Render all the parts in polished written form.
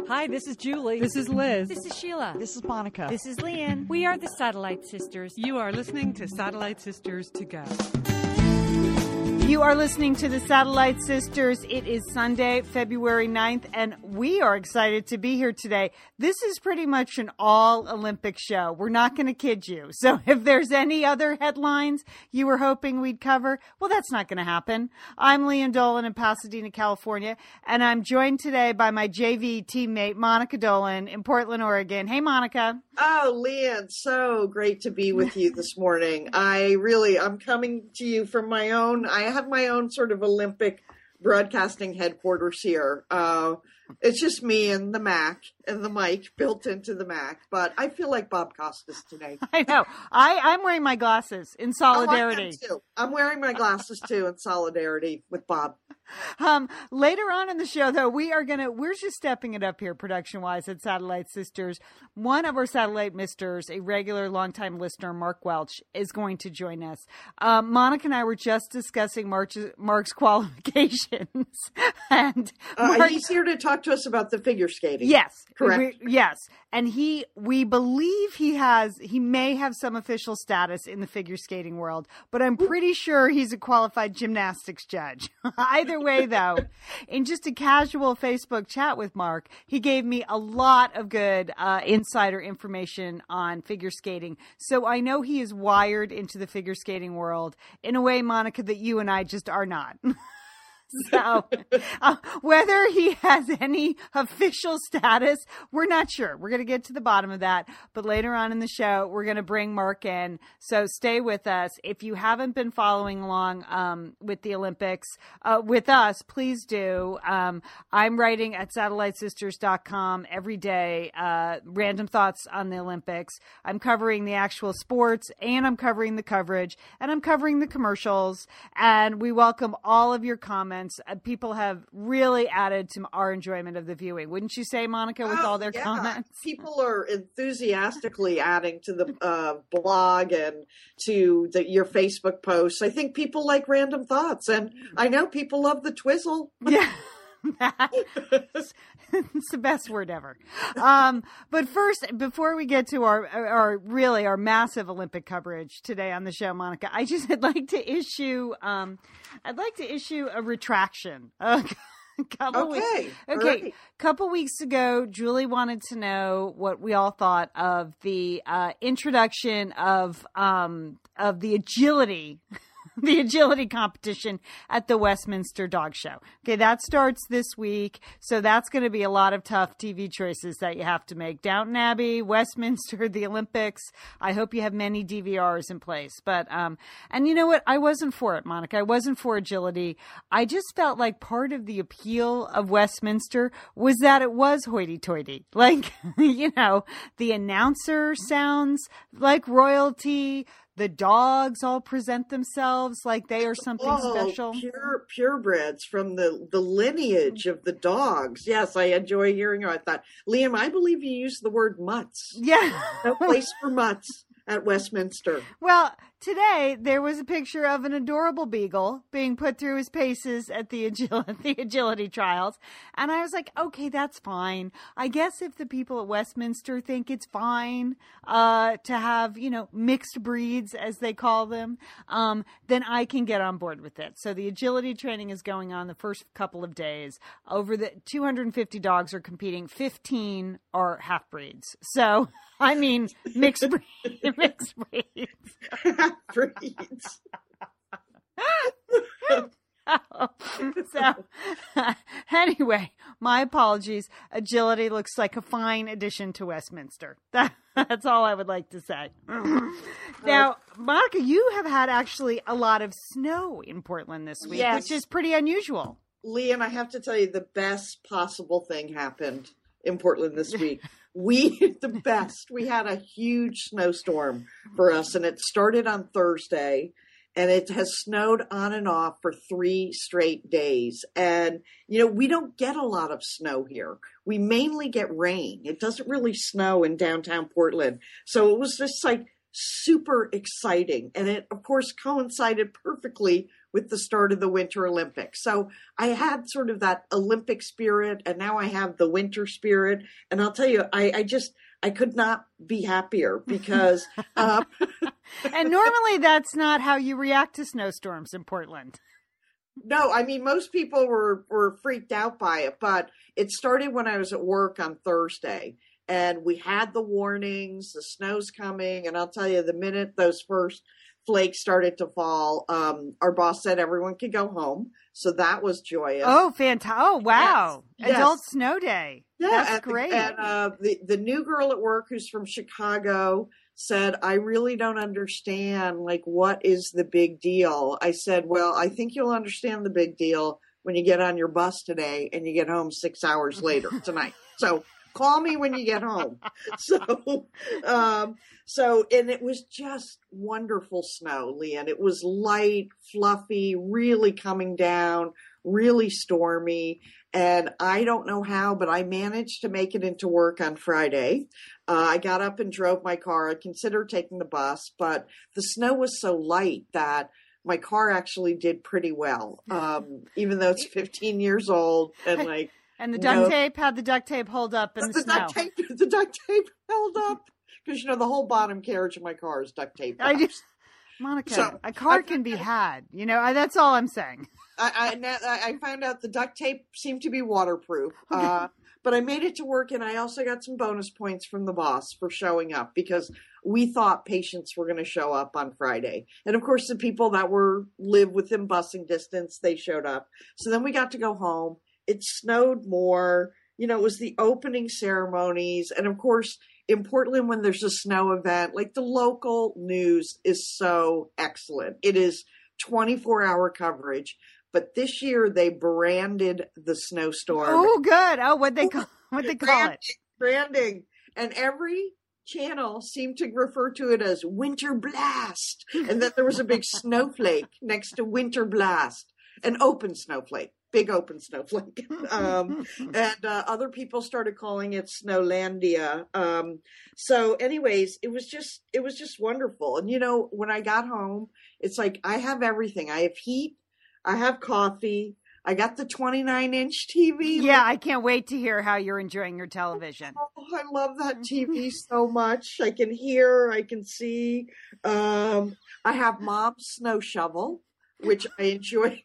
Hi, this is Julie. This is Liz. This is Sheila. This is Monica. This is Leanne. We are the Satellite Sisters. You are listening to Satellite Sisters to Go. You are listening to the Satellite Sisters. It is Sunday, February 9th, and we are excited to be here today. This is pretty much an all-Olympic show. We're not going to kid you. So if there's any other headlines you were hoping we'd cover, well, that's not going to happen. I'm Leanne Dolan in Pasadena, California, and I'm joined today by my JV teammate, Monica Dolan in Portland, Oregon. Hey, Monica. Oh, Leanne, so great to be with you this morning. I'm coming to you from I have my own sort of Olympic broadcasting headquarters here. It's just me and the Mac and the mic built into the Mac, but I feel like Bob Costas today. I know. I'm wearing my glasses in solidarity. I am too. I'm wearing my glasses too in solidarity with Bob. Later on in the show, though, we're just stepping it up here production-wise at Satellite Sisters. One of our Satellite Misters, a regular longtime listener, Mark Welch, is going to join us. Monica and I were just discussing Mark's qualifications. And he's here to talk to us about the figure skating. Yes. Correct. Yes. And we believe he may have some official status in the figure skating world, but I'm pretty sure he's a qualified gymnastics judge. Either way, though, in just a casual Facebook chat with Mark, he gave me a lot of good insider information on figure skating. So I know he is wired into the figure skating world in a way, Monica, that you and I just are not. So whether he has any official status, we're not sure. We're going to get to the bottom of that. But later on in the show, we're going to bring Mark in. So stay with us. If you haven't been following along with the Olympics with us, please do. I'm writing at satellitesisters.com every day, random thoughts on the Olympics. I'm covering the actual sports, and I'm covering the coverage, and I'm covering the commercials. And we welcome all of your comments. People have really added to our enjoyment of the viewing. Wouldn't you say, Monica, with all their comments? People are enthusiastically adding to the blog and to your Facebook posts. I think people like random thoughts, and I know people love the twizzle. Yeah. It's the best word ever. But first, before we get to our massive Olympic coverage today on the show, Monica, I'd like to issue a retraction. Couple weeks ago, Julie wanted to know what we all thought of the introduction of the agility. The agility competition at the Westminster Dog Show. Okay, that starts this week. So that's going to be a lot of tough TV choices that you have to make. Downton Abbey, Westminster, the Olympics. I hope you have many DVRs in place. But, and you know what? I wasn't for it, Monica. I wasn't for agility. I just felt like part of the appeal of Westminster was that it was hoity-toity. Like, the announcer sounds like royalty. The dogs all present themselves like they are something special. Purebreds from the lineage of the dogs. Yes, I enjoy hearing about that. Liam, I believe you used the word mutts. Yeah. No place for mutts at Westminster. Well, today there was a picture of an adorable beagle being put through his paces at the agility trials. And I was like, okay, that's fine. I guess if the people at Westminster think it's fine to have, mixed breeds, as they call them, then I can get on board with it. So the agility training is going on the first couple of days. Over the 250 dogs are competing. 15 are half breeds. So, I mean, mixed breeds. Breeds. So, anyway, my apologies. Agility looks like a fine addition to Westminster. That's all I would like to say. Now, Monica, you have had actually a lot of snow in Portland this week, yes, which is pretty unusual. Lee, and I have to tell you, the best possible thing happened in Portland this week. We had a huge snowstorm for us, and it started on Thursday, and it has snowed on and off for 3 straight days. And, we don't get a lot of snow here. We mainly get rain. It doesn't really snow in downtown Portland. So it was just like super exciting. And it, of course, coincided perfectly with the start of the Winter Olympics. So I had sort of that Olympic spirit, and now I have the winter spirit. And I'll tell you, I could not be happier because and normally that's not how you react to snowstorms in Portland. no, I mean, most people were freaked out by it, but it started when I was at work on Thursday, and we had the warnings, the snow's coming. And I'll tell you, the minute those first flakes started to fall, our boss said everyone could go home. So that was joyous. Oh, fantastic. Oh, wow. Yes. Adult snow day. Yeah, That's great. And the new girl at work who's from Chicago said, I really don't understand, like, what is the big deal? I said, well, I think you'll understand the big deal when you get on your bus today and you get home 6 hours later tonight. So call me when you get home. And it was just wonderful snow, Leanne. It was light, fluffy, really coming down, really stormy. And I don't know how, but I managed to make it into work on Friday. I got up and drove my car. I considered taking the bus, but the snow was so light that my car actually did pretty well, even though it's 15 years old and like. And the duct tape, how'd the duct tape hold up in the snow? The duct tape held up because, the whole bottom carriage of my car is duct tape. Monica, a car can be had. That's all I'm saying. I found out the duct tape seemed to be waterproof, but I made it to work, and I also got some bonus points from the boss for showing up because we thought patients were going to show up on Friday. And of course, the people that live within busing distance, they showed up. So then we got to go home. It snowed more. It was the opening ceremonies. And of course, in Portland, when there's a snow event, like the local news is so excellent. It is 24-hour coverage. But this year they branded the snowstorm. Oh, good. Oh, what'd they call it? Branding. And every channel seemed to refer to it as Winter Blast. And that there was a big snowflake next to Winter Blast, an open snowflake. Big open snowflake. And other people started calling it Snowlandia. So anyways, it was just wonderful. And, when I got home, it's like I have everything. I have heat. I have coffee. I got the 29-inch TV. Yeah, I can't wait to hear how you're enjoying your television. Oh, I love that TV so much. I can hear, I can see. I have Mom's snow shovel, which I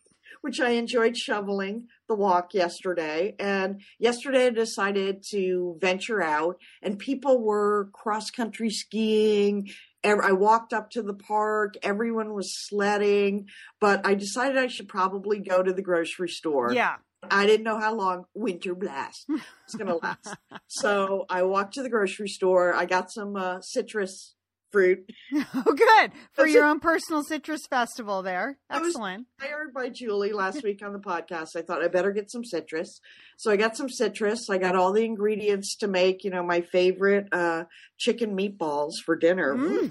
enjoyed shoveling the walk yesterday. And yesterday I decided to venture out, and people were cross-country skiing. I walked up to the park. Everyone was sledding, but I decided I should probably go to the grocery store. Yeah. I didn't know how long Winter Blast was going to last. So I walked to the grocery store. I got some citrus fruit. Oh, good. For your own personal citrus festival there. Excellent. I was hired by Julie last week on the podcast. I thought I better get some citrus. So I got some citrus. I got all the ingredients to make, my favorite chicken meatballs for dinner. Mm.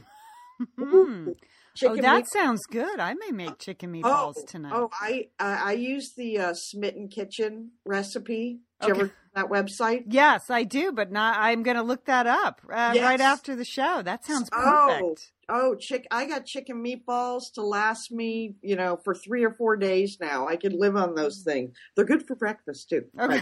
That sounds good. I may make chicken meatballs tonight. Oh, I use the Smitten Kitchen recipe. Do you ever that website? Yes, I do, but I'm going to look that up right after the show. That sounds perfect. I got chicken meatballs to last me, for 3 or 4 days now. I could live on those things. They're good for breakfast too. Okay.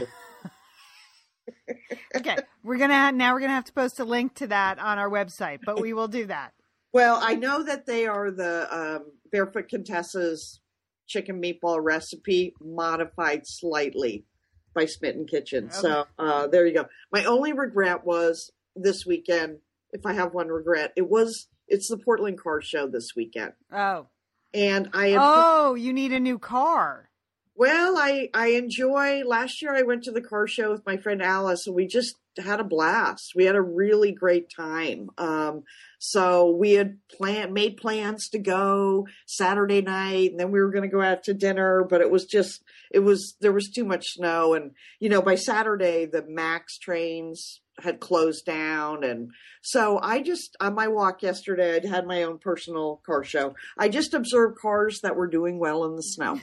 Okay, we're gonna have to post a link to that on our website, but we will do that. Well, I know that they are the Barefoot Contessa's chicken meatball recipe modified slightly by Smitten Kitchen. Okay. So there you go. My only regret was this weekend, if I have one regret, it's the Portland Car Show this weekend. Oh. And you need a new car. Well, I enjoy, last year I went to the car show with my friend Alice, and we just had a blast. We had a really great time. So we had made plans to go Saturday night, and then we were going to go out to dinner, but there was too much snow. And, by Saturday, the MAX trains had closed down. And so on my walk yesterday, I had my own personal car show. I just observed cars that were doing well in the snow.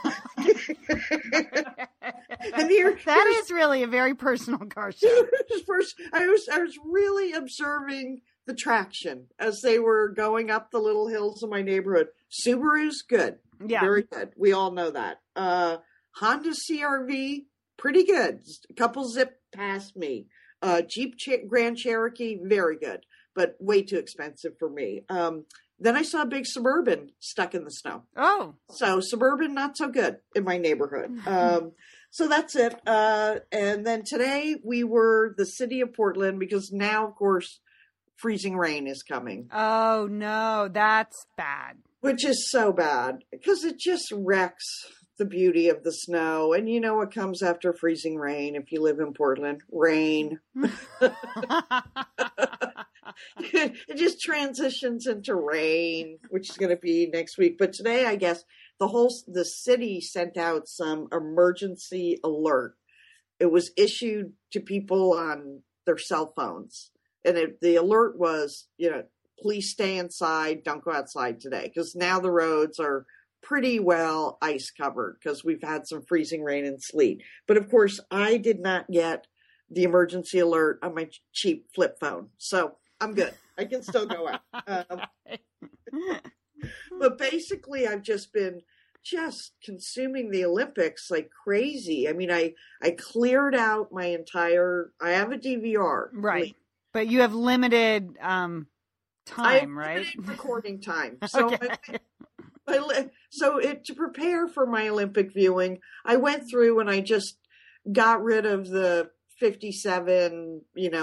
And that is really a very personal car show. First, I was really observing the traction as they were going up the little hills of my neighborhood. Subaru's good. Yeah. Very good. We all know that. Honda CRV, pretty good. A couple zip past me. Jeep Grand Cherokee, very good, but way too expensive for me. Then I saw a big Suburban stuck in the snow. Oh. So Suburban, not so good in my neighborhood. So that's it. And then today we were the city of Portland because now, of course, freezing rain is coming. Oh, no, that's bad. Which is so bad because it just wrecks the beauty of the snow. And you know what comes after freezing rain if you live in Portland? Rain. It just transitions into rain, which is going to be next week. But today, I guess, the city sent out some emergency alert. It was issued to people on their cell phones. And the alert was, please stay inside, don't go outside today. Because now the roads are pretty well ice covered because we've had some freezing rain and sleet. But of course, I did not get the emergency alert on my cheap flip phone. So I'm good. I can still go out. But basically, I've just been consuming the Olympics like crazy. I mean, I cleared out my I have a DVR. Right. But you have limited time, right? Limited recording time. So Okay. To prepare for my Olympic viewing, I went through and I just got rid of the 57,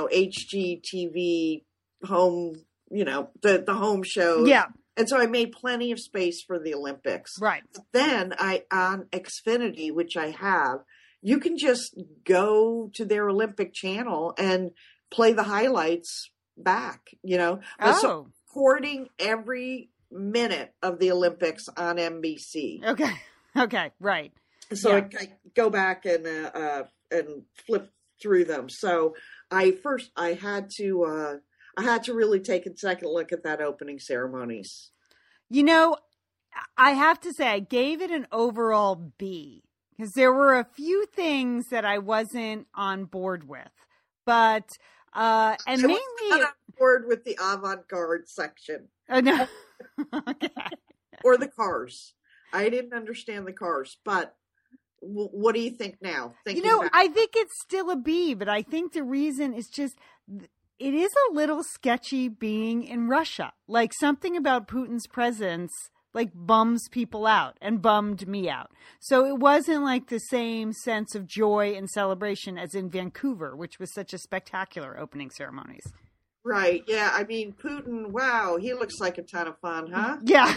HGTV home, the home shows. Yeah. And so I made plenty of space for the Olympics. Right. Then on Xfinity, which I have, you can just go to their Olympic channel and play the highlights back, So recording every minute of the Olympics on NBC. Okay. Right. So Yeah. I go back and flip through them. So I had to really take a second look at that opening ceremonies. I have to say I gave it an overall B because there were a few things that I wasn't on board with, but and I mainly was not on board with the avant-garde section. No. Okay. Or the cars. I didn't understand the cars, but what do you think now? I think it's still a B, but I think the reason is just it is a little sketchy being in Russia. Like something about Putin's presence like bums people out and bummed me out. So it wasn't like the same sense of joy and celebration as in Vancouver, which was such a spectacular opening ceremonies. Right. Yeah. I mean, Putin, wow, he looks like a ton of fun, huh? Yeah.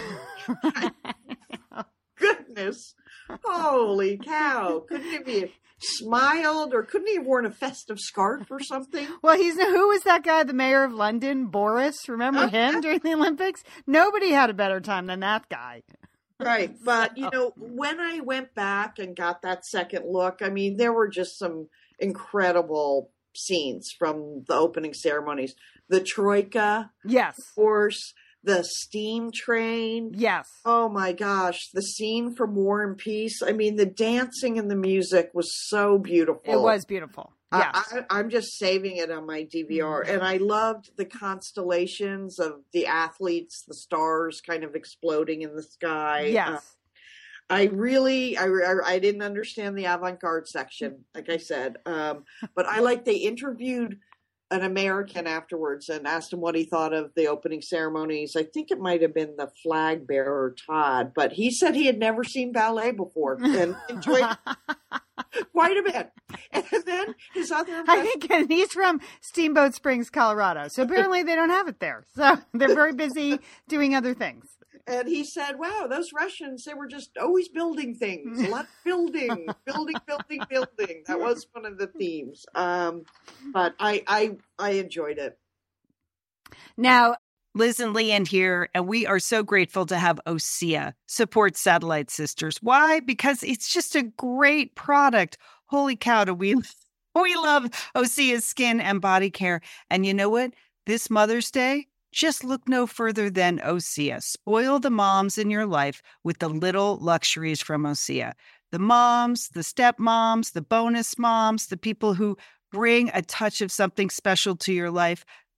Goodness. Holy cow. Couldn't he have smiled or couldn't he have worn a festive scarf or something? Well, who was that guy, the mayor of London, Boris? Remember him during the Olympics? Nobody had a better time than that guy. Right. But, when I went back and got that second look, I mean, there were just some incredible scenes from the opening ceremonies. The Troika. Yes. Of course. The steam train. Yes. Oh my gosh. The scene from War and Peace. I mean, the dancing and the music was so beautiful. It was beautiful. Yes. I'm just saving it on my DVR. And I loved the constellations of the athletes, the stars kind of exploding in the sky. Yes. I didn't understand the avant-garde section, like I said. But they interviewed an American afterwards and asked him what he thought of the opening ceremonies. I think it might have been the flag bearer, Todd, but he said he had never seen ballet before and enjoyed quite a bit. And then his other... and he's from Steamboat Springs, Colorado. So apparently they don't have it there. So they're very busy doing other things. And he said, wow, those Russians, they were just always building things. A lot of building. That was one of the themes. But I enjoyed it. Now, Liz and Leanne here, and we are so grateful to have OSEA support Satellite Sisters. Why? Because it's just a great product. Holy cow, we love OSEA's skin and body care. And you know what? This Mother's Day, just look no further than OSEA. Spoil the moms in your life with the little luxuries from OSEA. The moms, the stepmoms, the bonus moms, the people who bring a touch of something special to your life.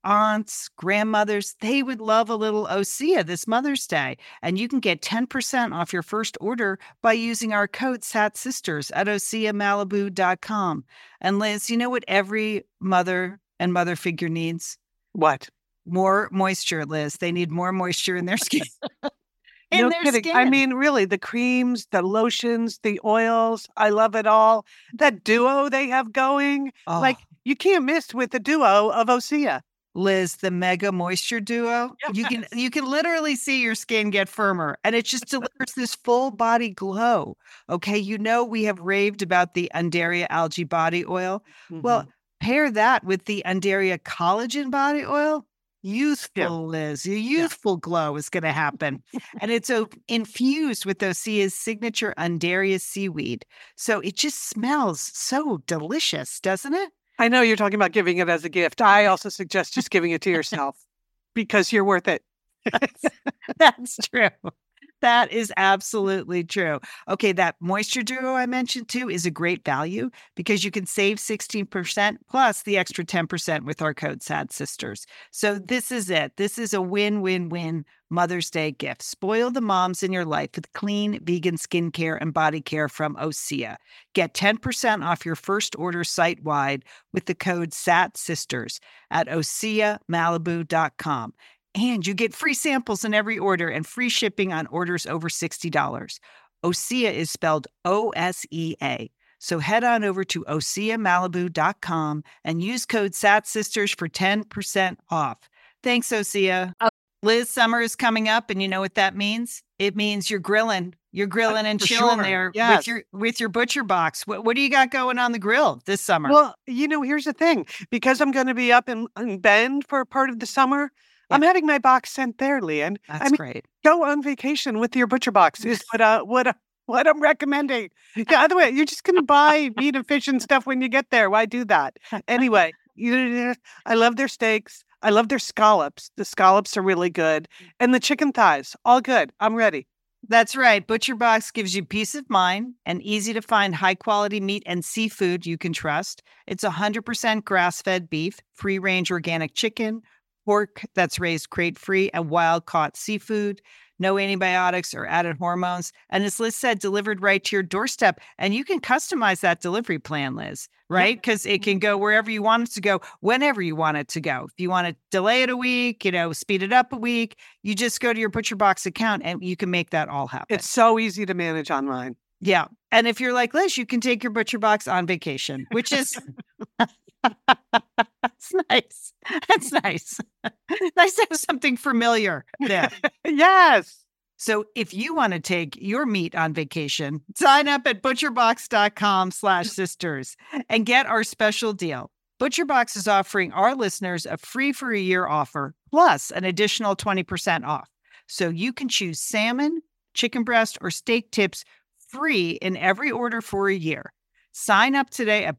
aunts, grandmothers, they would love a little Osea this Mother's Day. And you can get 10% off your first order by using our code SATSisters at OseaMalibu.com. And Liz, you know what every mother and mother figure needs? What? More moisture, Liz. They need more moisture in their skin. No kidding. I mean, really, the creams, the lotions, the oils, I love it all. That duo they have going, like you can't miss with the duo of Osea. Liz, the Mega Moisture Duo. Yes. You can literally see your skin get firmer, and it just delivers this full body glow. Okay, you know we have raved about the Undaria Algae Body Oil. Mm-hmm. Well, pair that with the Undaria Collagen Body Oil. Youthful, Liz. A youthful glow is going to happen. And it's infused with Osea's signature Undaria seaweed. So it just smells so delicious, doesn't it? I know you're talking about giving it as a gift. I also suggest just giving it to yourself because you're worth it. That's true. That is absolutely true. Okay, that Moisture Duo I mentioned too is a great value because you can save 16% plus the extra 10% with our code SADSisters. So this is it. This is a win-win-win Mother's Day gift. Spoil the moms in your life with clean vegan skincare and body care from Osea. Get 10% off your first order site-wide with the code SATSisters at OseaMalibu.com. And you get free samples in every order and free shipping on orders over $60. Osea is spelled O-S-E-A. So head on over to OseaMalibu.com and use code SATSisters for 10% off. Thanks, Osea. Liz, summer is coming up, and you know what that means? It means you're grilling. You're grilling and chilling there with your butcher box. What do you got going on the grill this summer? Well, here's the thing. Because I'm going to be up in Bend for part of the summer, I'm having my box sent there, Leanne. That's great. Go on vacation with your butcher box is what I'm recommending. Yeah, other way, you're just going to buy meat and fish and stuff when you get there. Why do that? Anyway, I love their steaks. I love their scallops. The scallops are really good. And the chicken thighs, all good. I'm ready. That's right. Butcher Box gives you peace of mind and easy to find high quality meat and seafood you can trust. It's 100% grass-fed beef, free-range organic chicken, pork that's raised crate-free, and wild-caught seafood. No antibiotics or added hormones. And as Liz said, delivered right to your doorstep. And you can customize that delivery plan, Liz, right? Because it can go wherever you want it to go, whenever you want it to go. If you want to delay it a week, speed it up a week, you just go to your Butcher Box account and you can make that all happen. It's so easy to manage online. Yeah. And if you're like Liz, you can take your Butcher Box on vacation, which is... That's nice. That's nice. Nice to have something familiar there. Yes. So if you want to take your meat on vacation, sign up at butcherbox.com/sisters and get our special deal. ButcherBox is offering our listeners a free for a year offer plus an additional 20% off. So you can choose salmon, chicken breast, or steak tips free in every order for a year. Sign up today at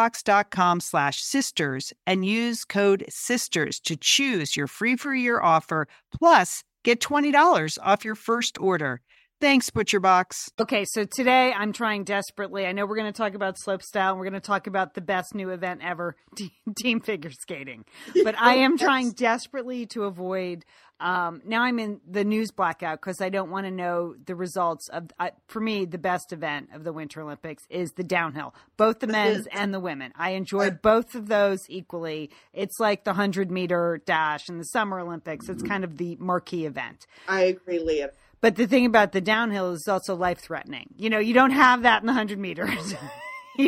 butcherbox.com/sisters and use code SISTERS to choose your free for a year offer, plus get $20 off your first order. Thanks, ButcherBox. Okay, so today I'm trying desperately. I know we're going to talk about slopestyle and we're going to talk about the best new event ever, team figure skating. But I am trying desperately to avoid. Now I'm in the news blackout because I don't want to know the results of. For me, the best event of the Winter Olympics is the downhill, both the men's and the women. I enjoyed both of those equally. It's like the 100-meter dash in the Summer Olympics. It's kind of the marquee event. I agree, Leah. But the thing about the downhill is also life-threatening. You don't have that in the 100 meters. You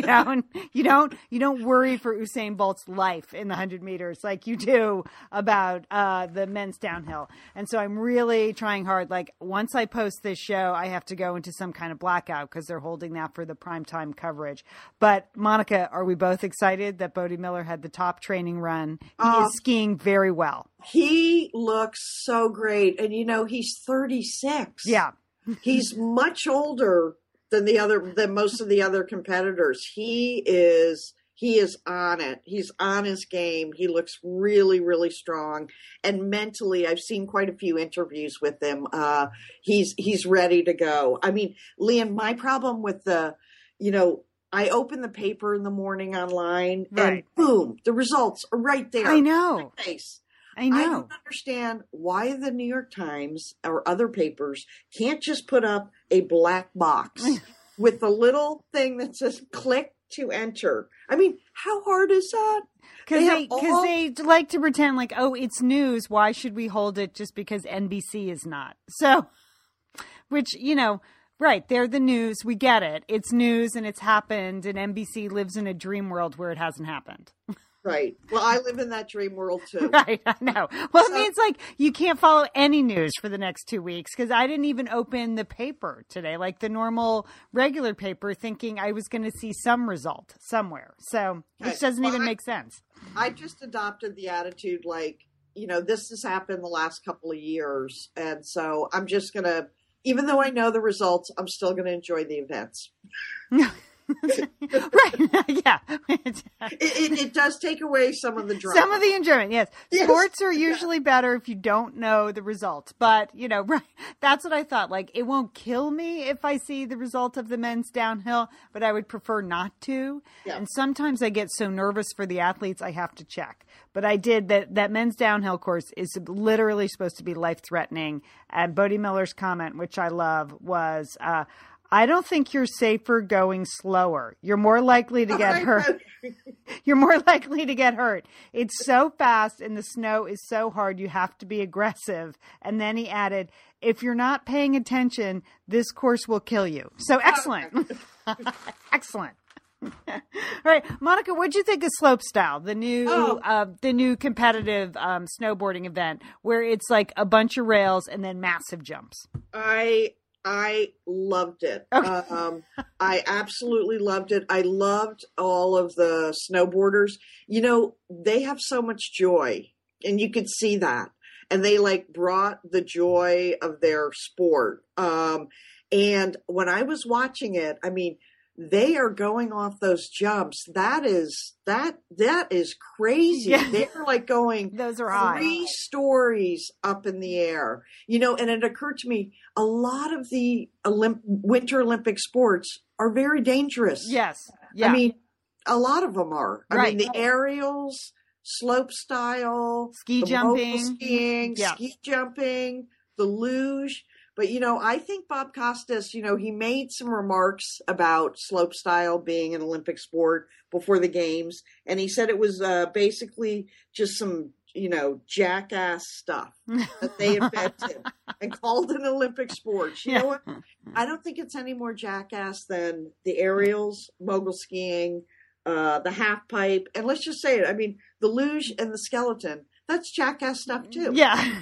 don't worry for Usain Bolt's life in the 100 meters like you do about the men's downhill. And so I'm really trying hard. Like once I post this show, I have to go into some kind of blackout because they're holding that for the primetime coverage. But Monica, are we both excited that Bodie Miller had the top training run? He is skiing very well. He looks so great. And he's 36. Yeah. He's much older than most of the other competitors. He is on it. He's on his game. He looks really, really strong. And mentally, I've seen quite a few interviews with him. He's ready to go. I mean, Liam, my problem with I open the paper in the morning online and boom, the results are right there. I know. In my face. I know. I don't understand why the New York Times or other papers can't just put up a black box with the little thing that says click to enter. I mean, how hard is that? Because they like to pretend like, oh, it's news. Why should we hold it just because NBC is not? So, which, right, they're the news. We get it. It's news and it's happened. And NBC lives in a dream world where it hasn't happened. Right. Well, I live in that dream world too. Right, I know. Well, it means like you can't follow any news for the next 2 weeks because I didn't even open the paper today, like the normal regular paper, thinking I was going to see some result somewhere. So, which doesn't even make sense. I just adopted the attitude like, this has happened the last couple of years. And so I'm just going to, even though I know the results, I'm still going to enjoy the events. Right. Yeah. It does take away some of the drama. Some of the enjoyment, yes. Sports are usually better if you don't know the result. But, right. That's what I thought. Like, it won't kill me if I see the result of the men's downhill, but I would prefer not to. Yeah. And sometimes I get so nervous for the athletes, I have to check. But I did that men's downhill course is literally supposed to be life-threatening. And Bodie Miller's comment, which I love, was, I don't think you're safer going slower. You're more likely to get hurt. You're more likely to get hurt. It's so fast and the snow is so hard. You have to be aggressive. And then he added, if you're not paying attention, this course will kill you. So excellent. Excellent. All right, Monica, what'd you think of Slopestyle, the new competitive snowboarding event where it's like a bunch of rails and then massive jumps? I loved it. Okay. I absolutely loved it. I loved all of the snowboarders. They have so much joy, and you could see that. And they brought the joy of their sport. And when I was watching it, I mean, they are going off those jumps. That is crazy. Yeah. They're going those are high. 3 stories up in the air, and it occurred to me, a lot of the Winter Olympic sports are very dangerous. Yes. Yeah. I mean, a lot of them are. Right. I mean, the aerials, slope style, ski jumping, skiing, ski jumping, the luge. But, I think Bob Costas, he made some remarks about slopestyle being an Olympic sport before the games. And he said it was basically just some, jackass stuff that they invented and called an Olympic sport. You know what? I don't think it's any more jackass than the aerials, mogul skiing, the half pipe. And let's just say it. I mean, the luge and the skeleton, that's jackass stuff too. Yeah.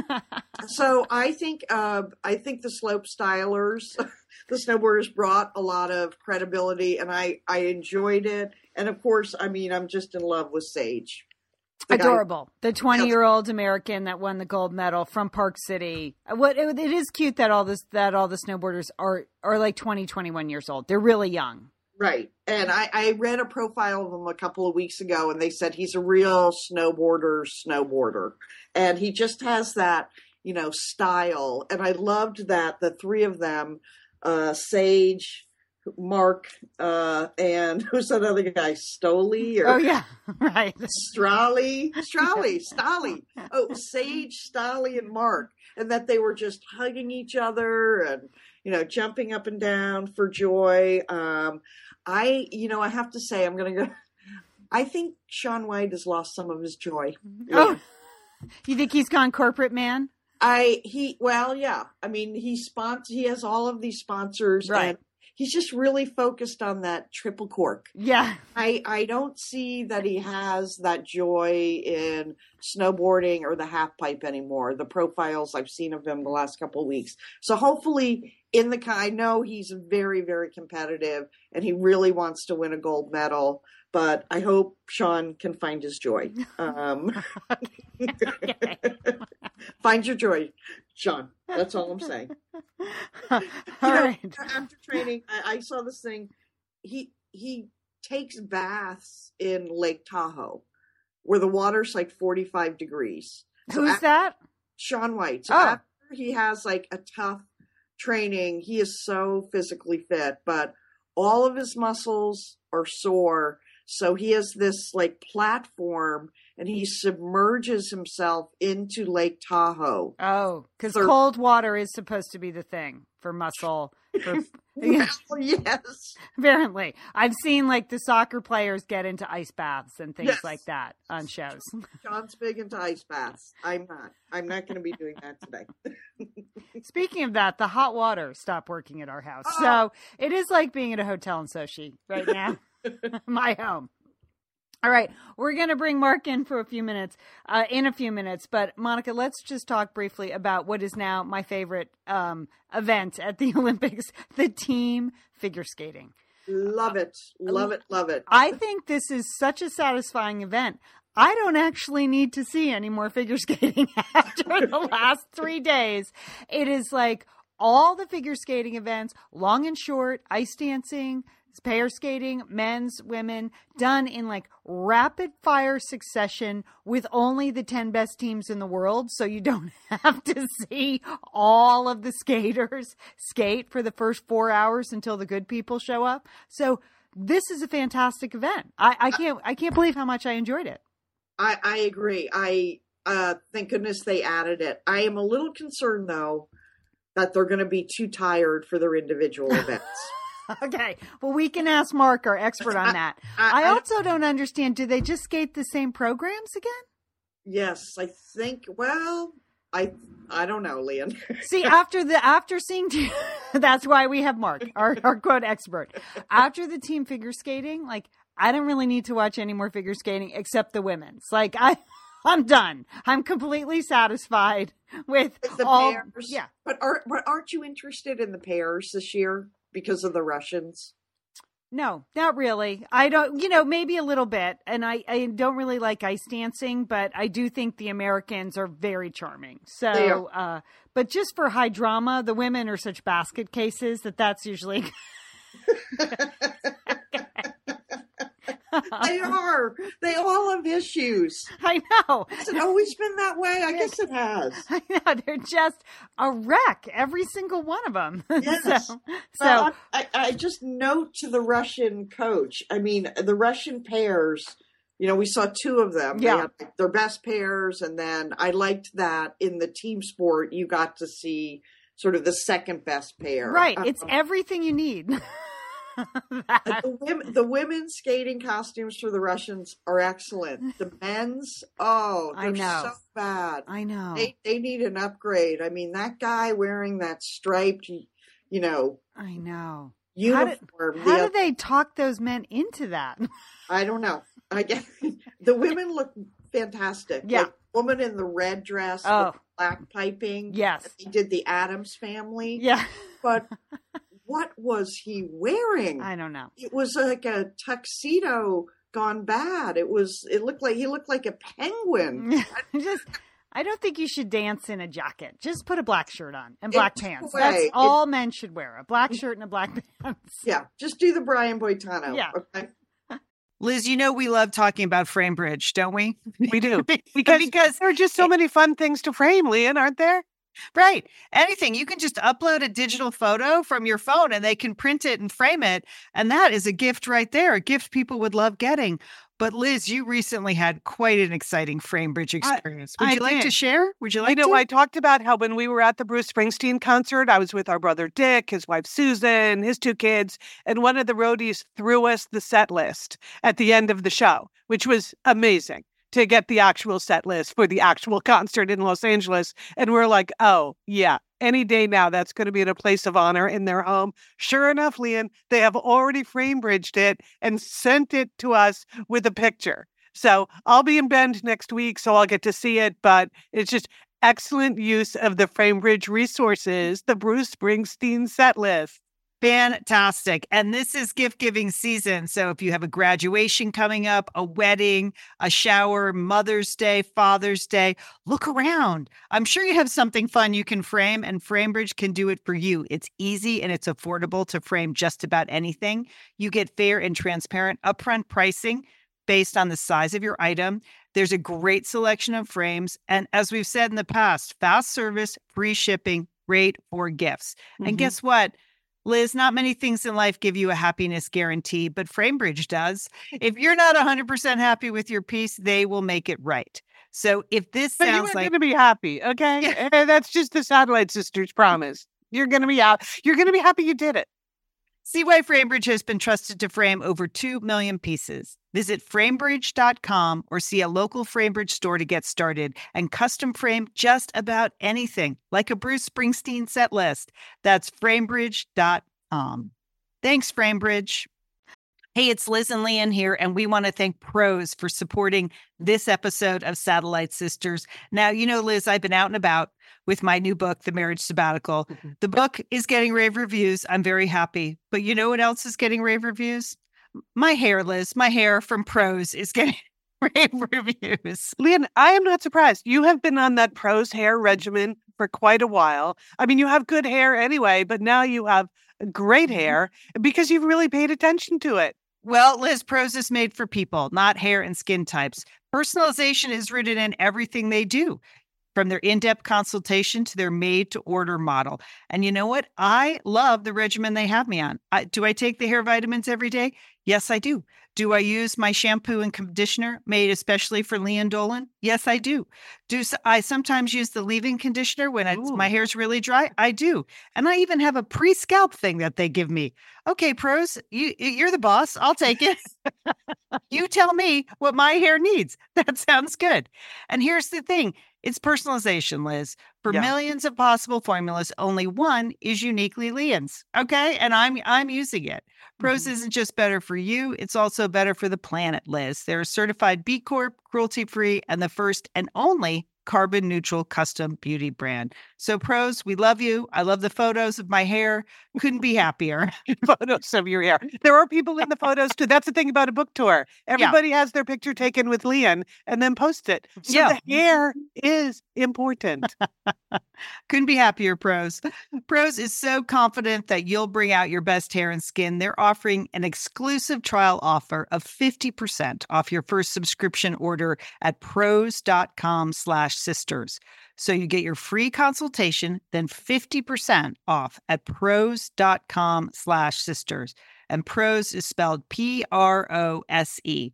So I think the slope stylers, the snowboarders brought a lot of credibility, and I enjoyed it. And of course, I mean, I'm just in love with Sage. Adorable. The 20-year-old American that won the gold medal from Park City. It is cute that all the snowboarders are like 20, 21 years old. They're really young. Right. And I read a profile of him a couple of weeks ago, and they said he's a real snowboarder. And he just has that, style. And I loved that the 3 of them, Sage, Mark, and who's that other guy? Stoley? Oh, yeah. Right. Stolly. Oh, Sage, Stolly, and Mark. And that they were just hugging each other and, jumping up and down for joy. I have to say, I think Shaun White has lost some of his joy. Oh, you think he's gone corporate man? Yeah. I mean, he has all of these sponsors, right? And he's just really focused on that triple cork. Yeah. I don't see that he has that joy in snowboarding or the half pipe anymore. The profiles I've seen of him the last couple of weeks. So hopefully I know he's very, very competitive and he really wants to win a gold medal, but I hope Shaun can find his joy. Find your joy, Shaun. That's all I'm saying. All right. After training, I saw this thing. He takes baths in Lake Tahoe, where the water's like 45 degrees. Who's that? Shaun White. So after he has a tough training, he is so physically fit, but all of his muscles are sore. So he has this like platform and he submerges himself into Lake Tahoe. Oh, because cold water is supposed to be the thing for muscle. Yes. Apparently. I've seen like the soccer players get into ice baths and things Yes. like that on shows. John's big into ice baths. I'm not. I'm not going to be doing that today. Speaking of that, the hot water stopped working at our house. Oh. So it is like being at a hotel in Sochi right now. My home. All right. We're going to bring Mark in for a few minutes, But Monica, let's just talk briefly about what is now my favorite event at the Olympics, the team figure skating. Love it. Love it. Love it. I think this is such a satisfying event. I don't actually need to see any more figure skating after the last 3 days. It is like all the figure skating events, long and short, ice dancing, pair skating, men's, women, done in like rapid fire succession with only the 10 best teams in the world. So you don't have to see all of the skaters skate for the first 4 hours until the good people show up. So this is a fantastic event. I can't believe how much I enjoyed it. I agree. Thank goodness they added it. I am a little concerned though that they're going to be too tired for their individual events. Okay. Well, we can ask Mark, our expert on that. I also don't understand. Do they just skate the same programs again? Yes, I think. Well, I don't know, Leon. See, after seeing, that's why we have Mark, our quote expert. After the team figure skating, like I don't really need to watch any more figure skating except the women's. Like I'm done. I'm completely satisfied with the all. pairs. Yeah. But aren't you interested in the pairs this year because of the Russians? No, not really. I don't, maybe a little bit. And I don't really like ice dancing, but I do think the Americans are very charming. So, but just for high drama, the women are such basket cases that's usually. They are. They all have issues. I know. Has it always been that way? I guess it has. I know. They're just a wreck, every single one of them. Yes. So Well, I just note to the Russian coach, I mean, the Russian pairs, we saw two of them. Yeah. They had their best pairs. And then I liked that in the team sport, you got to see sort of the second best pair. right. It's everything you need. The women's skating costumes for the Russians are excellent. The men's, they're so bad. I know. They need an upgrade. I mean, that guy wearing that striped, I know. uniform. How did they talk those men into that? I don't know. I guess the women look fantastic. Yeah. Like, woman in the red dress with black piping. Yes. They did the Addams Family. Yeah. But what was he wearing? I don't know. It was like a tuxedo gone bad. He looked like a penguin. I don't think you should dance in a jacket. Just put a black shirt on and black pants. Way. That's all men should wear. A black shirt and a black pants. Yeah. Just do the Brian Boitano. Yeah. Okay. Liz, we love talking about FrameBridge, don't we? We do. Because there are just so many fun things to frame, Leon, aren't there? Right. Anything. You can just upload a digital photo from your phone and they can print it and frame it. And that is a gift right there, a gift people would love getting. But Liz, you recently had quite an exciting FrameBridge experience. Would you like to share? Would you like to? I talked about how when we were at the Bruce Springsteen concert, I was with our brother Dick, his wife Susan, his two kids, and one of the roadies threw us the set list at the end of the show, which was amazing to get the actual set list for the actual concert in Los Angeles. And we're like, oh, yeah, any day now, that's going to be in a place of honor in their home. Sure enough, Leon, they have already FrameBridged it and sent it to us with a picture. So I'll be in Bend next week, so I'll get to see it. But it's just excellent use of the FrameBridge resources, the Bruce Springsteen set list. Fantastic. And this is gift giving season. So if you have a graduation coming up, a wedding, a shower, Mother's Day, Father's Day, look around. I'm sure you have something fun you can frame, and FrameBridge can do it for you. It's easy and it's affordable to frame just about anything. You get fair and transparent upfront pricing based on the size of your item. There's a great selection of frames. And as we've said in the past, fast service, free shipping, great for gifts. And guess what? Liz, not many things in life give you a happiness guarantee, but Framebridge does. If you're not 100% happy with your piece, they will make it right. So if this But you sounds are like going to be happy, okay? That's just the Satellite Sisters promise. You're going to be out. You're going to be happy you did it. see why Framebridge has been trusted to frame over 2 million pieces. Visit framebridge.com or see a local Framebridge store to get started and custom frame just about anything, like a Bruce Springsteen set list. That's framebridge.com. Thanks, Framebridge. Hey, it's Liz and Leanne here, and we want to thank Prose for supporting this episode of Satellite Sisters. Now, you know, Liz, I've been out and about with my new book, The Marriage Sabbatical. The book is getting rave reviews. I'm very happy. But you know what else is getting rave reviews? My hair, Liz. My hair from Prose is getting rave reviews. Leanne, I am not surprised. You have been on that Prose hair regimen for quite a while. I mean, you have good hair anyway, but now you have great hair because you've really paid attention to it. Well, Liz, Prose is made for people, not hair and skin types. Personalization is rooted in everything they do, from their in-depth consultation to their made-to-order model. And you know what? I love the regimen they have me on. Do I take the hair vitamins every day? Yes, I do. Do I use my shampoo and conditioner made especially for Leanne Dolan? Yes, I do. Do I sometimes use the leave-in conditioner when my hair's really dry? I do. And I even have a pre-scalp thing that they give me. Okay, Prose, you're the boss. I'll take it. You tell me what my hair needs. That sounds good. And here's the thing. It's personalization, Liz. For millions of possible formulas, only one is uniquely Leanne's. Okay? And I'm using it. Prose isn't just better for you, it's also better for the planet, Liz. They're a certified B Corp, cruelty-free, and the first and only carbon-neutral custom beauty brand. So Prose, we love you. I love the photos of my hair. Couldn't be happier. Photos of your hair. There are people in the photos too. That's the thing about a book tour. Everybody has their picture taken with Leanne and then post it. So the hair is important. Couldn't be happier, Prose. Prose is so confident that you'll bring out your best hair and skin. They're offering an exclusive trial offer of 50% off your first subscription order at prose.com/sisters. So you get your free consultation, then 50% off at prose.com/sisters. And Prose is spelled Prose.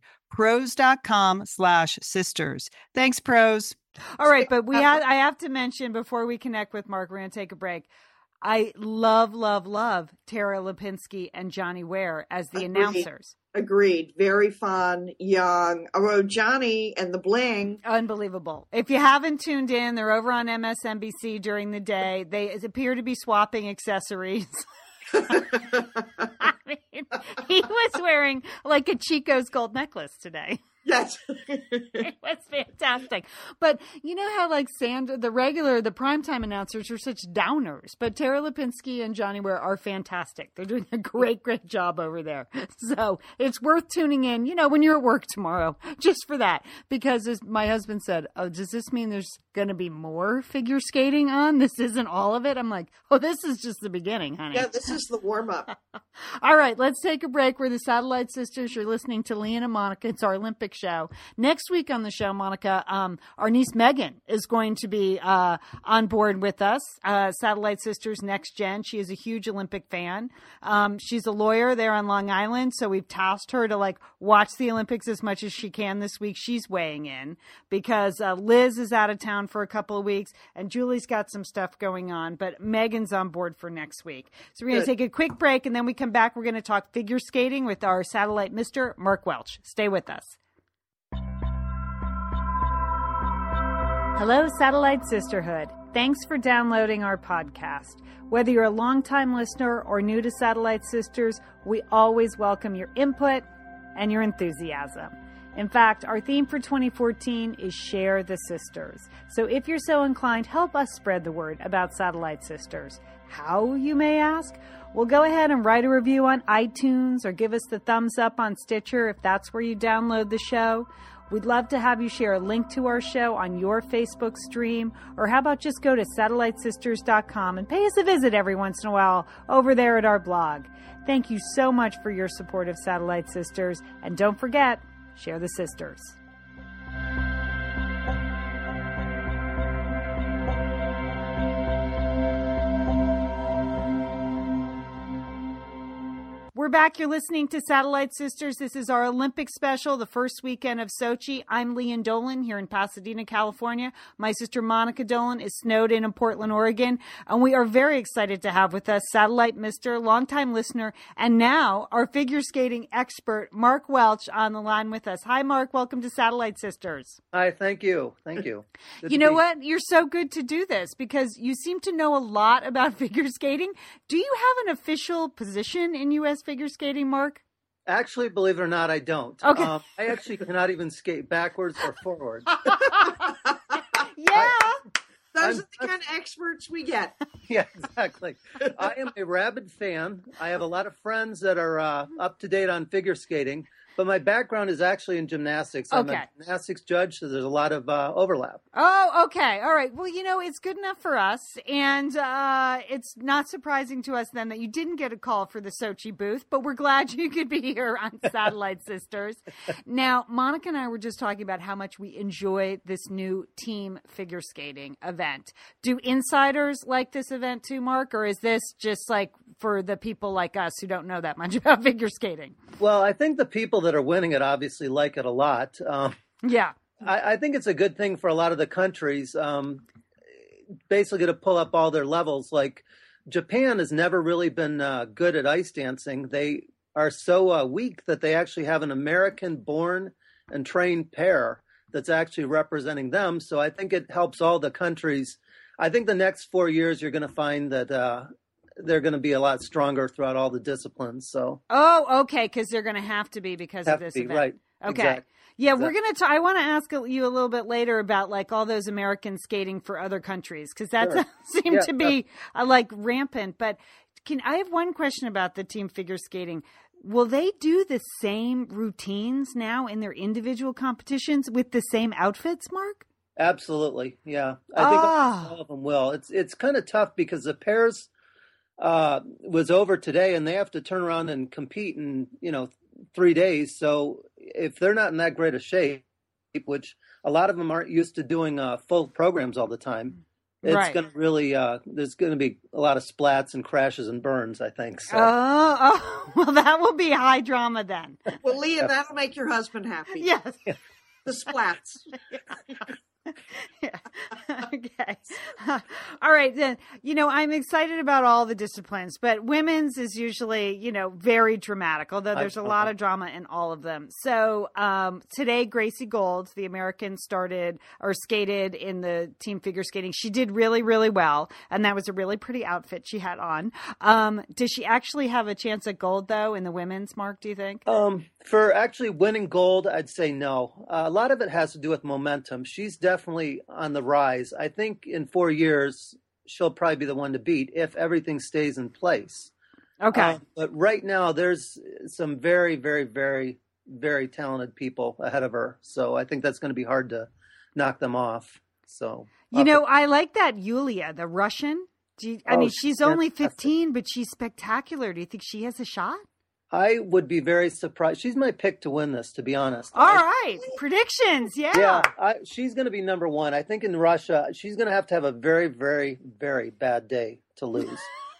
Prose.com/sisters. Thanks, Prose. All right, but I have to mention before we connect with Mark, we're going to take a break. I love Tara Lipinski and Johnny Ware as the announcers. Agreed. Very fun, young. Oh, Johnny and the bling. Unbelievable. If you haven't tuned in, they're over on MSNBC during the day. They appear to be swapping accessories. I mean, he was wearing like a Chico's gold necklace today. Yes. It was fantastic. But you know how like Sandra, the primetime announcers are such downers, but Tara Lipinski and Johnny Ware are fantastic. They're doing a great job over there. So it's worth tuning in, when you're at work tomorrow, just for that. Because as my husband said, oh, does this mean there's going to be more figure skating on? This isn't all of it? I'm like, oh, this is just the beginning, honey. Yeah, this is the warm up. All right, let's take a break. We're the Satellite Sisters. You're listening to Leanne and Monica. It's our Olympic show. Next week on the show, Monica, our niece Megan is going to be on board with us. Satellite Sisters Next Gen. She is a huge Olympic fan. She's a lawyer there on Long Island, so we've tasked her to watch the Olympics as much as she can this week. She's weighing in because Liz is out of town for a couple of weeks and Julie's got some stuff going on, but Megan's on board for next week. So we're going to take a quick break, and then we come back. We're going to talk figure skating with our satellite Mr. Mark Welch. Stay with us. Hello, Satellite Sisterhood. Thanks for downloading our podcast. Whether you're a longtime listener or new to Satellite Sisters, we always welcome your input and your enthusiasm. In fact, our theme for 2014 is Share the Sisters. So if you're so inclined, help us spread the word about Satellite Sisters. How, you may ask? Well, go ahead and write a review on iTunes or give us the thumbs up on Stitcher if that's where you download the show. We'd love to have you share a link to our show on your Facebook stream, or how about just go to satellitesisters.com and pay us a visit every once in a while over there at our blog. Thank you so much for your support of Satellite Sisters, and don't forget, share the sisters. We're back. You're listening to Satellite Sisters. This is our Olympic special, the first weekend of Sochi. I'm Leanne Dolan here in Pasadena, California. My sister Monica Dolan is snowed in Portland, Oregon. And we are very excited to have with us Satellite Mister, longtime listener, and now our figure skating expert, Mark Welch, on the line with us. Hi, Mark. Welcome to Satellite Sisters. Hi, thank you. Thank you. You know what? You're so good to do this because you seem to know a lot about figure skating. Do you have an official position in U.S. figure skating, Mark? Actually, believe it or not, I don't. Okay. I actually cannot even skate backwards or forward. Yeah. Those are the kind of experts we get. Yeah, exactly. I am a rabid fan. I have a lot of friends that are up to date on figure skating, but my background is actually in gymnastics. I'm Okay. a gymnastics judge, so there's a lot of overlap. Oh, okay. All right. Well, it's good enough for us. And it's not surprising to us then that you didn't get a call for the Sochi booth, but we're glad you could be here on Satellite Sisters. Now, Monica and I were just talking about how much we enjoy this new team figure skating event. Do insiders like this event too, Mark? Or is this just like for the people like us who don't know that much about figure skating? Well, I think the people that are winning it obviously like it a lot. Yeah. I think it's a good thing for a lot of the countries, basically to pull up all their levels. Like Japan has never really been good at ice dancing. They are so weak that they actually have an American-born and trained pair that's actually representing them. So I think it helps all the countries. I think the next 4 years you're going to find that they're going to be a lot stronger throughout all the disciplines. So. Oh, okay, because they're going to have to be because of this event. Right. Okay. Exactly. Yeah, we're going to I want to ask you a little bit later about like all those Americans skating for other countries because that Sure. seems to be like rampant. But I have one question about the team figure skating. Will they do the same routines now in their individual competitions with the same outfits, Mark? Absolutely. Yeah. I think all of them will. It's kind of tough because the pairs was over today and they have to turn around and compete in, 3 days. So if they're not in that great a shape, which a lot of them aren't used to doing full programs all the time, it's going to really, there's going to be a lot of splats and crashes and burns, I think. So. Well, that will be high drama then. Well, Leah, that'll make your husband happy. Yes. The splats. Yeah. Okay. All right. Then, I'm excited about all the disciplines, but women's is usually, very dramatic, although there's a lot of drama in all of them. So today, Gracie Gold, the American, skated in the team figure skating. She did really, really well. And that was a really pretty outfit she had on. Does she actually have a chance at gold, though, in the women's, Mark, do you think? For actually winning gold, I'd say no. A lot of it has to do with momentum. She's definitely on the rise. I think in 4 years, she'll probably be the one to beat if everything stays in place. Okay. But right now, there's some very, very, very, very talented people ahead of her. So I think that's going to be hard to knock them off. So I like that Yulia, the Russian. She's only 15, but she's spectacular. Do you think she has a shot? I would be very surprised. She's my pick to win this, to be honest. All right. Predictions. Yeah. Yeah. She's going to be number one. I think in Russia, she's going to have a very, very, very bad day to lose.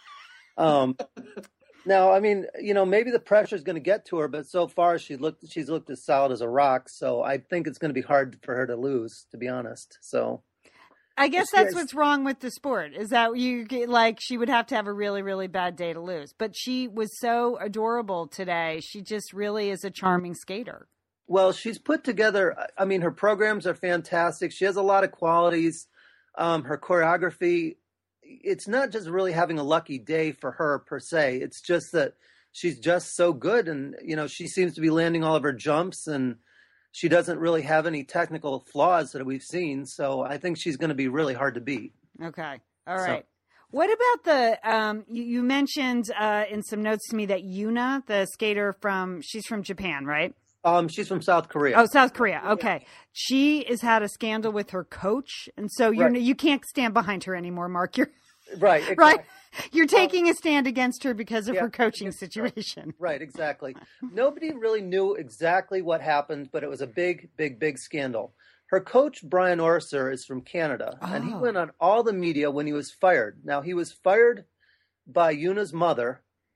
Now, maybe the pressure is going to get to her, but so far she's looked as solid as a rock. So I think it's going to be hard for her to lose, to be honest. So. I guess that's what's wrong with the sport is that she would have to have a really, really bad day to lose. But she was so adorable today. She just really is a charming skater. Well, she's put together, her programs are fantastic. She has a lot of qualities. Her choreography, it's not just really having a lucky day for her per se. It's just that she's just so good. And, she seems to be landing all of her jumps and she doesn't really have any technical flaws that we've seen. So I think she's going to be really hard to beat. Okay. All right. So. What about the, you mentioned in some notes to me that Yuna, the skater she's from Japan, right? She's from South Korea. Oh, South Korea. Okay. She has had a scandal with her coach. And so you can't stand behind her anymore, Mark. You're right. Exactly. Right. You're taking a stand against her because of her coaching situation. Right, exactly. Nobody really knew exactly what happened, but it was a big, big, big scandal. Her coach, Brian Orser, is from Canada, and he went on all the media when he was fired. Now, he was fired by Yuna's mother,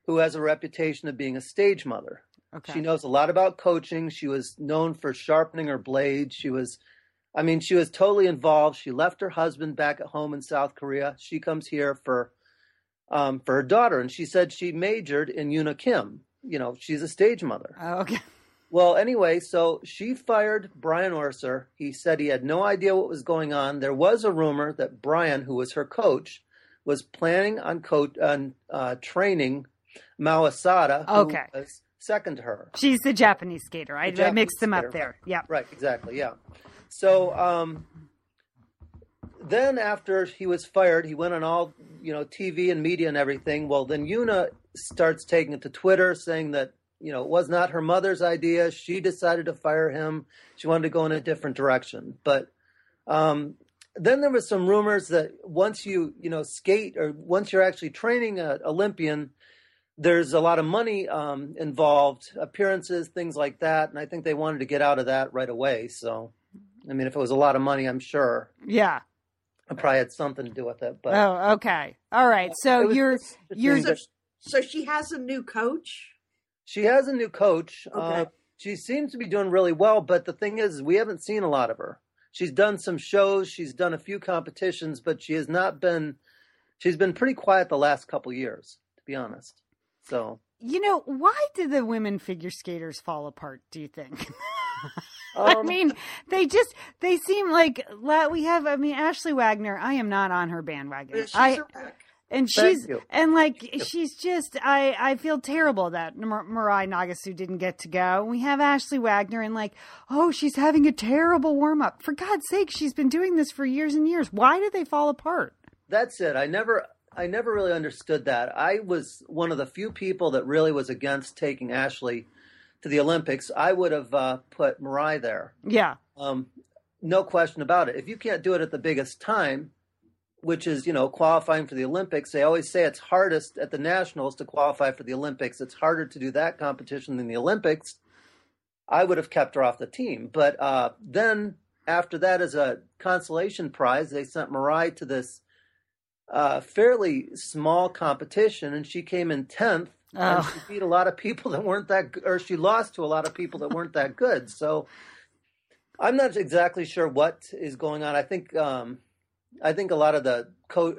who has a reputation of being a stage mother. Okay. She knows a lot about coaching. She was known for sharpening her blade. She was totally involved. She left her husband back at home in South Korea. She comes here for her daughter, and she said she majored in Yoona Kim. You know, she's a stage mother. Oh, okay. Well, anyway, so she fired Brian Orser. He said he had no idea what was going on. There was a rumor that Brian, who was her coach, was planning on training Mao Asada, who was second to her. She's the Japanese skater. I mixed them up there. Yeah. Right, exactly, yeah. So then after he was fired, he went on all, TV and media and everything. Well, then Yoona starts taking it to Twitter saying that, it was not her mother's idea. She decided to fire him. She wanted to go in a different direction. But then there was some rumors that once you, skate, or once you're actually training an Olympian, there's a lot of money involved, appearances, things like that. And I think they wanted to get out of that right away. So, I mean, if it was a lot of money, I'm sure. Yeah. I probably had something to do with it. But oh, okay. All right. So so she has a new coach? She has a new coach. Okay. She seems to be doing really well, but the thing is, we haven't seen a lot of her. She's done some shows. She's done a few competitions, but she's been pretty quiet the last couple years, to be honest. So, why did the women figure skaters fall apart, do you think? I mean, they seem like Ashley Wagner, I am not on her bandwagon. She's just, I feel terrible that Mirai Nagasu didn't get to go. We have Ashley Wagner and she's having a terrible warm up. For God's sake, she's been doing this for years and years. Why did they fall apart? That's it. I never really understood that. I was one of the few people that really was against taking Ashley to the Olympics. I would have put Mirai there. Yeah. No question about it. If you can't do it at the biggest time, which is, qualifying for the Olympics, they always say it's hardest at the nationals to qualify for the Olympics. It's harder to do that competition than the Olympics. I would have kept her off the team. But then after that, as a consolation prize, they sent Mirai to this fairly small competition, and she came in 10th. And she beat a lot of people that weren't that good, or she lost to a lot of people that weren't that good. So I'm not exactly sure what is going on. I think a lot of the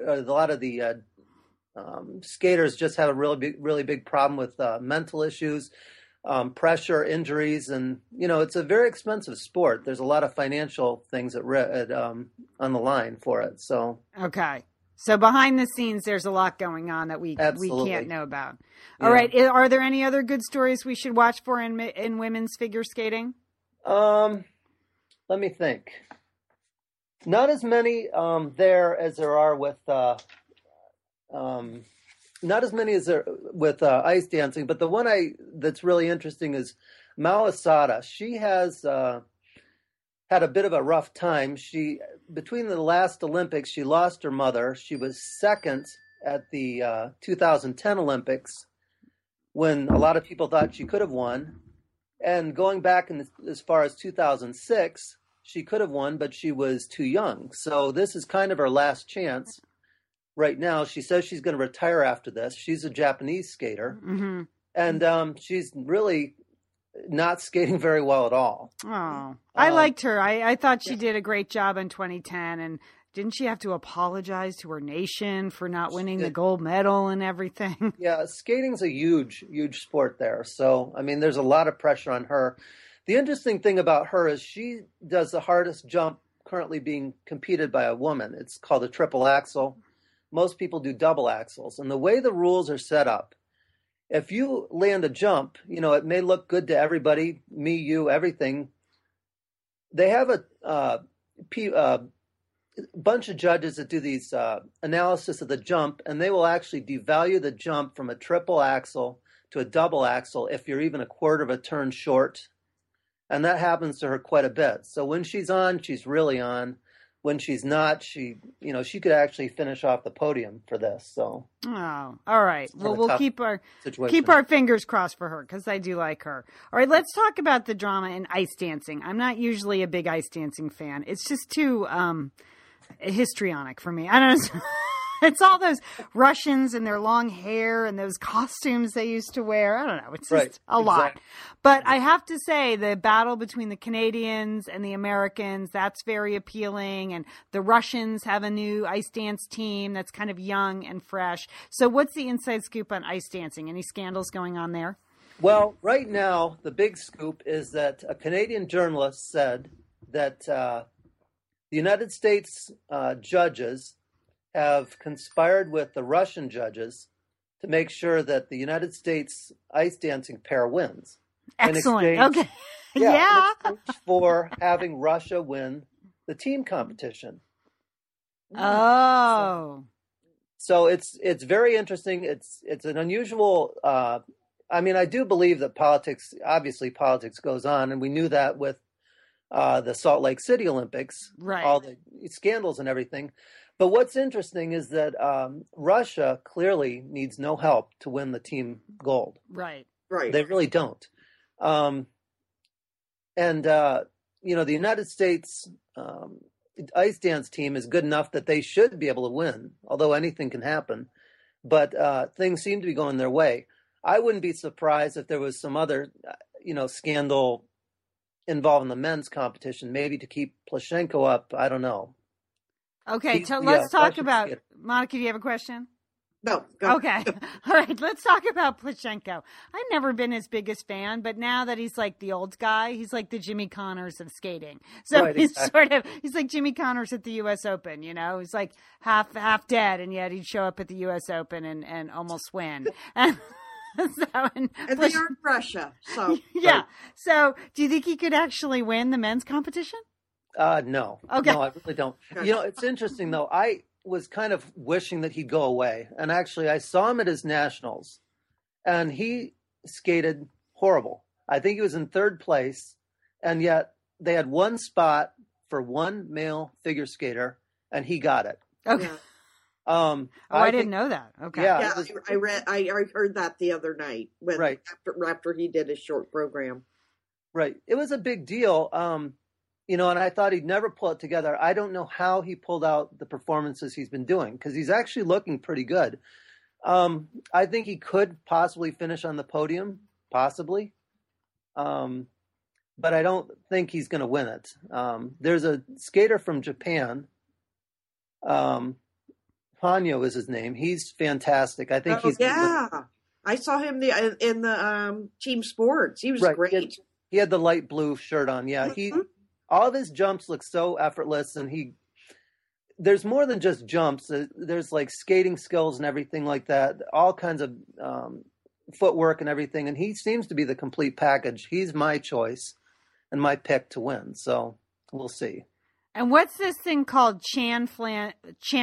skaters just have a really big problem with mental issues, pressure, injuries, and it's a very expensive sport. There's a lot of financial things on the line for it. So okay. So behind the scenes, there's a lot going on that we can't know about. All right. Are there any other good stories we should watch for in women's figure skating? Let me think. Not as many there as there are with not as many as there with ice dancing. But the one that's really interesting is Mao Asada. She has had a bit of a rough time. Between the last Olympics, she lost her mother. She was second at the 2010 Olympics when a lot of people thought she could have won. And going back as far as 2006, she could have won, but she was too young. So this is kind of her last chance right now. She says she's going to retire after this. She's a Japanese skater. Mm-hmm. And she's really not skating very well at all. Oh, I liked her. I thought she did a great job in 2010. And didn't she have to apologize to her nation for not winning the gold medal and everything? Yeah, skating's a huge, huge sport there. So, I mean, there's a lot of pressure on her. The interesting thing about her is she does the hardest jump currently being competed by a woman. It's called a triple axel. Most people do double axels. And the way the rules are set up, if you land a jump, it may look good to everybody, me, you, everything. They have a bunch of judges that do these analysis of the jump, and they will actually devalue the jump from a triple axel to a double axel if you're even a quarter of a turn short. And that happens to her quite a bit. So when she's on, she's really on. When she's not, she could actually finish off the podium for this. So, all right. Well, we'll keep our fingers crossed for her because I do like her. All right, let's talk about the drama in ice dancing. I'm not usually a big ice dancing fan. It's just too histrionic for me. I don't know. It's all those Russians and their long hair and those costumes they used to wear. I don't know. It's just a lot. But I have to say the battle between the Canadians and the Americans, that's very appealing. And the Russians have a new ice dance team that's kind of young and fresh. So what's the inside scoop on ice dancing? Any scandals going on there? Well, right now, the big scoop is that a Canadian journalist said that the United States judges have conspired with the Russian judges to make sure that the United States ice dancing pair wins. Excellent. Okay. In exchange for having Russia win the team competition. Oh. So it's very interesting. It's an unusual. I do believe that politics goes on, and we knew that with the Salt Lake City Olympics, right? All the scandals and everything. But what's interesting is that Russia clearly needs no help to win the team gold. Right. They really don't. The United States ice dance team is good enough that they should be able to win, although anything can happen. But things seem to be going their way. I wouldn't be surprised if there was some other, scandal involving the men's competition, maybe to keep Plushenko up. I don't know. Okay, let's talk about Monica. Do you have a question? No. Go. Okay. All right. Let's talk about Plushenko. I've never been his biggest fan, but now that he's like the old guy, he's like the Jimmy Connors of skating. So right, he's exactly. he's like Jimmy Connors at the U.S. Open, He's like half dead, and yet he'd show up at the U.S. Open and almost win. And they are in Russia. So yeah. Right. So do you think he could actually win the men's competition? No. Okay. No, I really don't. It's interesting though. I was kind of wishing that he'd go away. And actually I saw him at his nationals and he skated horrible. I think he was in third place, and yet they had one spot for one male figure skater and he got it. Okay. Yeah. I didn't know that. Okay. Yeah, I heard that the other night after he did his short program. Right. It was a big deal. And I thought he'd never pull it together. I don't know how he pulled out the performances he's been doing, because he's actually looking pretty good. I think he could possibly finish on the podium, possibly. But I don't think he's going to win it. There's a skater from Japan. Hanyo is his name. He's fantastic. I think he's. Yeah. I saw him in the team sports. He was great. He had the light blue shirt on. Yeah. Mm-hmm. All of his jumps look so effortless, and there's more than just jumps. There's like skating skills and everything like that, all kinds of footwork and everything. And he seems to be the complete package. He's my choice and my pick to win. So we'll see. And what's this thing called chanflation?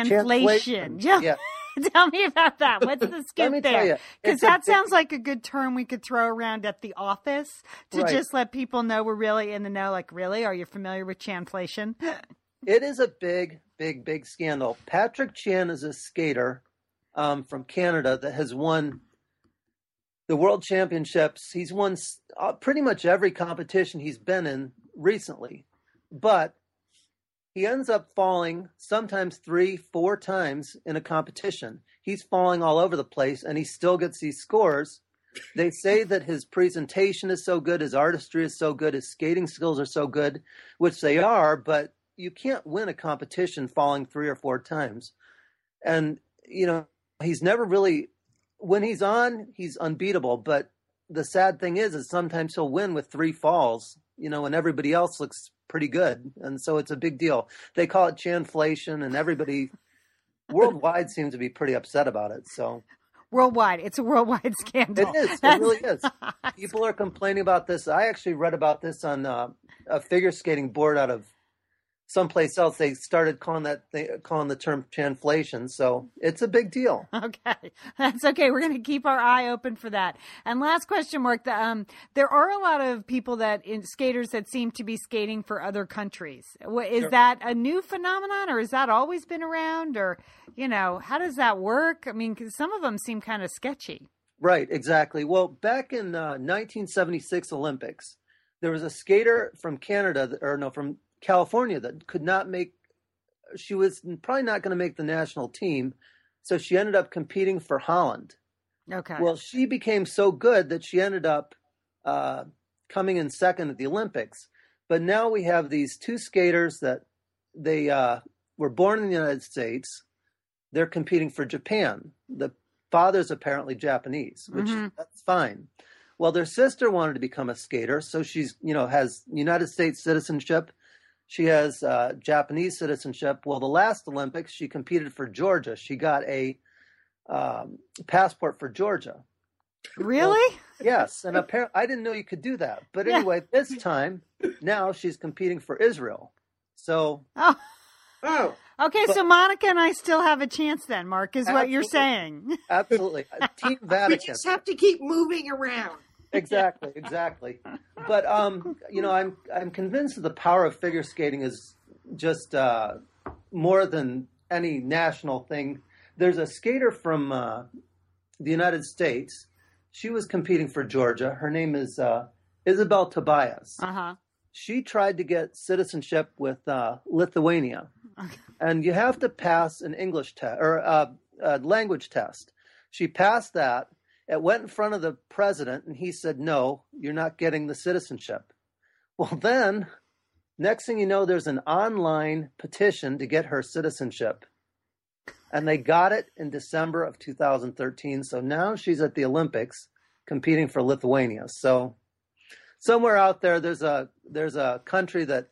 Yeah. Tell me about that. What's the scoop there? Because that sounds like a good term we could throw around at the office to just let people know we're really in the know. Like, really? Are you familiar with chanflation? It is a big, big, big scandal. Patrick Chan is a skater from Canada that has won the World Championships. He's won pretty much every competition he's been in recently. But he ends up falling sometimes 3-4 times in a competition. He's falling all over the place, and he still gets these scores. They say that his presentation is so good, his artistry is so good, his skating skills are so good, which they are, but you can't win a competition falling 3 or 4 times. And, he's never really, when he's on, he's unbeatable. But the sad thing is sometimes he'll win with 3 falls, and everybody else looks pretty good. And so it's a big deal. They call it chanflation, and everybody worldwide seems to be pretty upset about it. So worldwide, it's a worldwide scandal. It is. It really is. People are complaining about this. I actually read about this on a figure skating board out of someplace else. They started calling the term chanflation. So it's a big deal. Okay. That's okay. We're going to keep our eye open for that. And last question, Mark, there are a lot of people skaters that seem to be skating for other countries. Is that a new phenomenon, or has that always been around, or, how does that work? I mean, 'cause some of them seem kind of sketchy. Right. Exactly. Well, back in 1976 Olympics, there was a skater from from California that could not she was probably not going to make the national team, So she ended up competing for Holland. Okay. Well, she became so good that she ended up coming in second at the Olympics. But now we have these two skaters that they were born in the United States. They're competing for Japan. The father's apparently Japanese, which that's fine. Well, their sister wanted to become a skater, so she's, has United States citizenship. She has Japanese citizenship. Well, the last Olympics, she competed for Georgia. She got a passport for Georgia. Really? Well, yes, and apparently I didn't know you could do that. But anyway, this time now she's competing for Israel. So. Oh. Okay, so Monica and I still have a chance then, Mark, is what you're saying. Absolutely. Team Vatican. We just have to keep moving around. Exactly. But I'm convinced that the power of figure skating is just more than any national thing. There's a skater from the United States. She was competing for Georgia. Her name is Isabel Tobias. Uh-huh. She tried to get citizenship with Lithuania, and you have to pass an English test or a language test. She passed that. It went in front of the president, and he said, "No, you're not getting the citizenship." Well, then, next thing you know, there's an online petition to get her citizenship, and they got it in December of 2013. So now she's at the Olympics competing for Lithuania. So. Somewhere out there, there's a country that,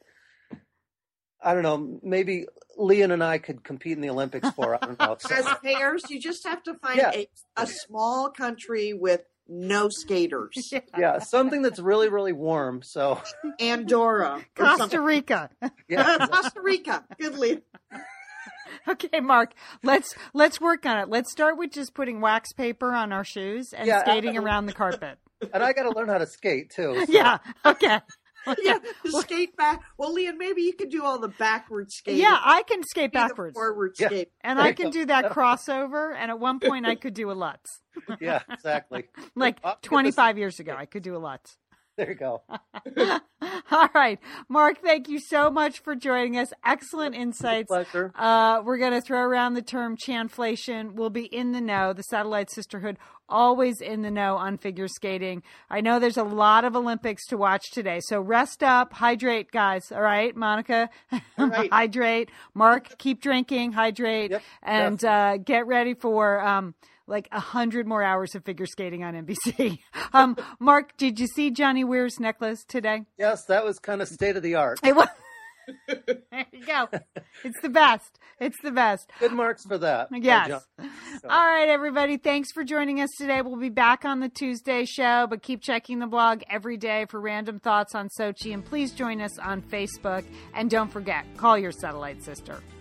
I don't know, maybe Leon and I could compete in the Olympics for. I don't know. As pairs, you just have to find a small country with no skaters. Yeah, something that's really, really warm. So Andorra. Costa Rica. Yeah, Costa Rica. Good lead. Okay, Mark, let's work on it. Let's start with just putting wax paper on our shoes and skating around the carpet. And I got to learn how to skate too. So. Yeah. Okay. Yeah, skate back. Well, Leon, maybe you could do all the backward skating. Yeah, I can skate backwards. Forward skate. And I can do that crossover. And at one point, I could do a Lutz. Yeah, exactly. Like 25 years ago, I could do a Lutz. There you go. All right. Mark, thank you so much for joining us. Excellent insights. Pleasure. We're going to throw around the term chanflation. We'll be in the know. The Satellite Sisterhood, always in the know on figure skating. I know there's a lot of Olympics to watch today. So rest up, hydrate, guys. All right, Monica? All right. Hydrate. Mark, keep drinking, hydrate, and get ready for... like 100 more hours of figure skating on NBC. Mark, did you see Johnny Weir's necklace today? Yes, that was kind of state of the art. It was. There you go. It's the best. It's the best. Good marks for that. Yes. So. All right, everybody. Thanks for joining us today. We'll be back on the Tuesday show, but keep checking the blog every day for random thoughts on Sochi. And please join us on Facebook. And don't forget, call your satellite sister.